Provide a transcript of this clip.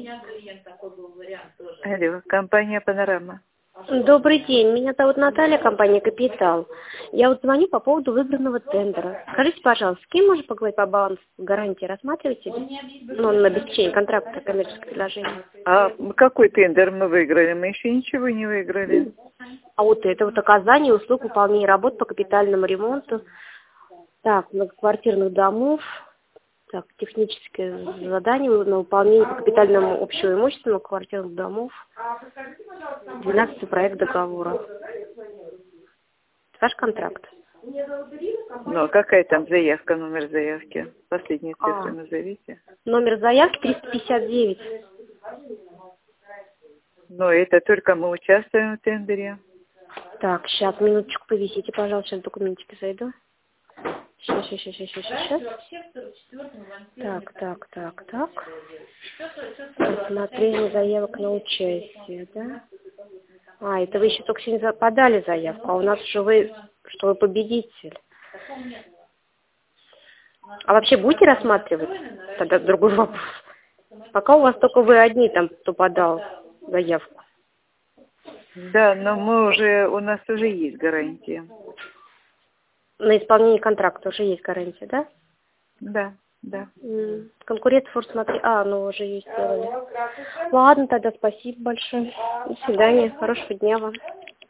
Алло, компания «Панорама». Добрый день, меня зовут Наталья, компания «Капитал». Я вот звоню по поводу выигранного тендера. Скажите, пожалуйста, с кем можно поговорить по балансу гарантии? Рассматриваете? Ну, на обеспечение контракта, коммерческое предложение. А какой тендер мы выиграли? Мы еще ничего не выиграли. А вот это вот оказание услуг выполнения работ по капитальному ремонту, так, многоквартирных домов, так, техническое задание на выполнение по капитальному общего имущества многоквартирных домов, 12 проект договора. Ваш контракт. Ну, какая там заявка, номер заявки? Последние цифры назовите. Номер заявки 359. Но это только мы участвуем в тендере. Так, сейчас, минуточку, повисите, пожалуйста, сейчас документики зайду. Сейчас. Так. Рассмотрение заявок на участие, да? А, это вы еще только сегодня подали заявку, а у нас уже что вы победитель. А вообще будете рассматривать? Тогда другой вопрос. Пока у вас только вы одни там, кто подал заявку. Да, но у нас уже есть гарантия. На исполнение контракта уже есть гарантия, да? Да. Конкурент форс-смотри. Ну уже есть сделали. Ладно, тогда спасибо большое. До свидания. Хорошего дня вам.